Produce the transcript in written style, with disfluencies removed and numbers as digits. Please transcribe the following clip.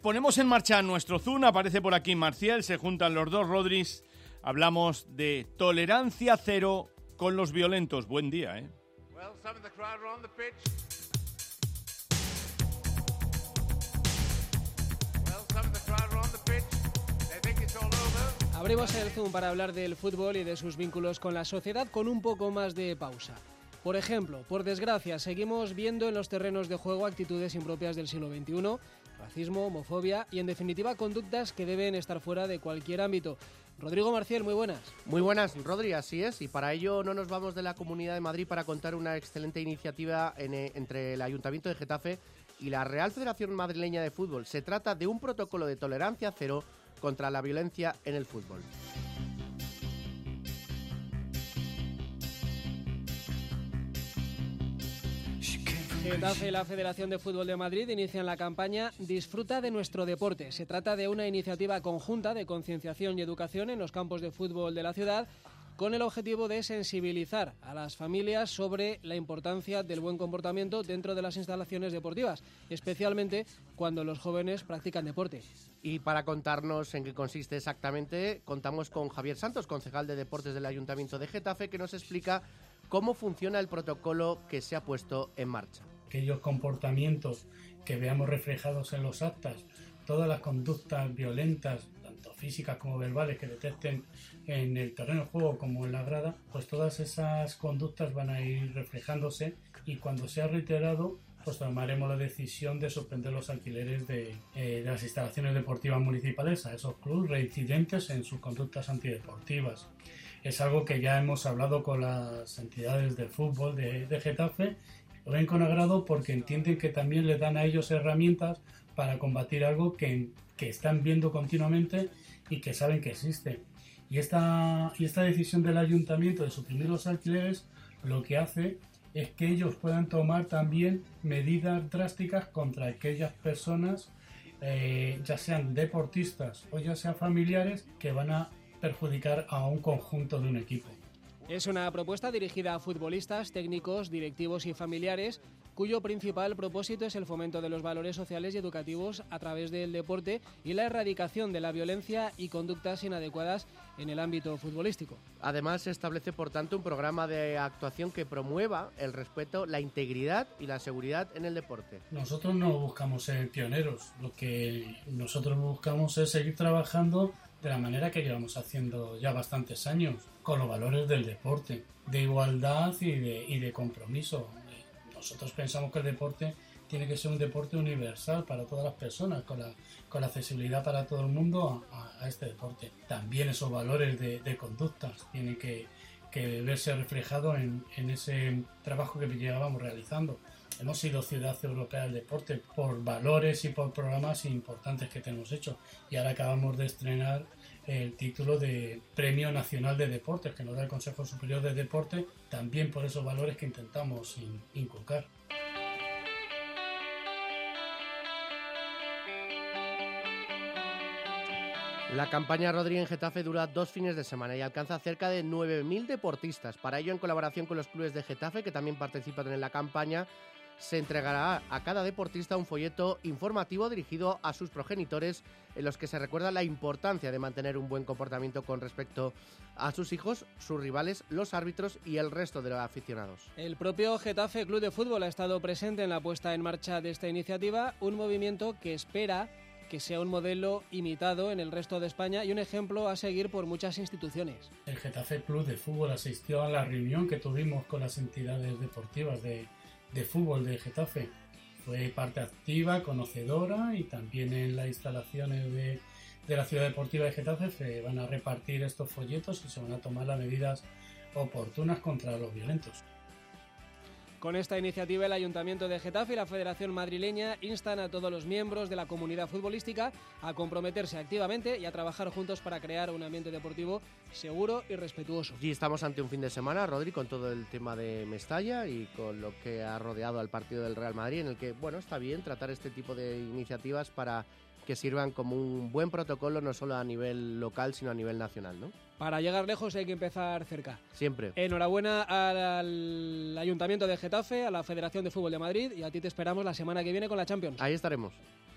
Ponemos en marcha nuestro Zoom, aparece por aquí Marcial, se juntan los dos Rodris, hablamos de tolerancia cero con los violentos. Buen día, ¿eh? Abrimos el Zoom para hablar del fútbol y de sus vínculos con la sociedad con un poco más de pausa. Por ejemplo, por desgracia, seguimos viendo en los terrenos de juego actitudes impropias del siglo XXI, racismo, homofobia y, en definitiva, conductas que deben estar fuera de cualquier ámbito. Rodrigo Marcial, muy buenas. Muy buenas, Rodri, así es. Y para ello no nos vamos de la Comunidad de Madrid para contar una excelente iniciativa entre el Ayuntamiento de Getafe y la Real Federación Madrileña de Fútbol. Se trata de un protocolo de tolerancia cero contra la violencia en el fútbol. Getafe y la Federación de Fútbol de Madrid inician la campaña Disfruta de nuestro deporte. Se trata de una iniciativa conjunta de concienciación y educación en los campos de fútbol de la ciudad, con el objetivo de sensibilizar a las familias sobre la importancia del buen comportamiento dentro de las instalaciones deportivas, especialmente cuando los jóvenes practican deporte. Y para contarnos en qué consiste exactamente, contamos con Javier Santos, concejal de Deportes del Ayuntamiento de Getafe, que nos explica cómo funciona el protocolo que se ha puesto en marcha. Aquellos comportamientos que veamos reflejados en los actas, todas las conductas violentas, tanto físicas como verbales, que detecten en el terreno de juego como en la grada, pues todas esas conductas van a ir reflejándose y cuando sea reiterado, pues tomaremos la decisión de suspender los alquileres de las instalaciones deportivas municipales a esos clubes reincidentes en sus conductas antideportivas. Es algo que ya hemos hablado con las entidades del fútbol de Getafe. Lo ven con agrado porque entienden que también les dan a ellos herramientas para combatir algo que están viendo continuamente y que saben que existe. Y esta decisión del ayuntamiento de suprimir los alquileres lo que hace es que ellos puedan tomar también medidas drásticas contra aquellas personas, ya sean deportistas o ya sean familiares, que van a perjudicar a un conjunto de un equipo. Es una propuesta dirigida a futbolistas, técnicos, directivos y familiares, cuyo principal propósito es el fomento de los valores sociales y educativos a través del deporte y la erradicación de la violencia y conductas inadecuadas en el ámbito futbolístico. Además, se establece, por tanto, un programa de actuación que promueva el respeto, la integridad y la seguridad en el deporte. Nosotros no buscamos ser pioneros, lo que nosotros buscamos es seguir trabajando de la manera que llevamos haciendo ya bastantes años, con los valores del deporte, de igualdad y de compromiso. Nosotros pensamos que el deporte tiene que ser un deporte universal para todas las personas, con la accesibilidad para todo el mundo a este deporte. También esos valores de conductas tienen que verse reflejados en ese trabajo que llevábamos realizando. Hemos sido Ciudad Europea del Deporte por valores y por programas importantes que tenemos hecho. Y ahora acabamos de estrenar el título de Premio Nacional de Deportes que nos da el Consejo Superior de Deporte, también por esos valores que intentamos inculcar. La campaña Rodri en Getafe dura 2 fines de semana y alcanza cerca de 9.000 deportistas. Para ello, en colaboración con los clubes de Getafe, que también participan en la campaña, se entregará a cada deportista un folleto informativo dirigido a sus progenitores en los que se recuerda la importancia de mantener un buen comportamiento con respecto a sus hijos, sus rivales, los árbitros y el resto de los aficionados. El propio Getafe Club de Fútbol ha estado presente en la puesta en marcha de esta iniciativa, un movimiento que espera que sea un modelo imitado en el resto de España y un ejemplo a seguir por muchas instituciones. El Getafe Club de Fútbol asistió a la reunión que tuvimos con las entidades deportivas de fútbol de Getafe. Fue parte activa, conocedora, y también en las instalaciones de la ciudad deportiva de Getafe se van a repartir estos folletos y se van a tomar las medidas oportunas contra los violentos. Con esta iniciativa, el Ayuntamiento de Getafe y la Federación Madrileña instan a todos los miembros de la comunidad futbolística a comprometerse activamente y a trabajar juntos para crear un ambiente deportivo seguro y respetuoso. Y estamos ante un fin de semana, Rodri, con todo el tema de Mestalla y con lo que ha rodeado al partido del Real Madrid, en el que, bueno, está bien tratar este tipo de iniciativas para que sirvan como un buen protocolo no solo a nivel local, sino a nivel nacional, ¿no? Para llegar lejos hay que empezar cerca. Siempre. Enhorabuena al Ayuntamiento de Getafe, a la Federación de Fútbol de Madrid, y a ti te esperamos la semana que viene con la Champions. Ahí estaremos.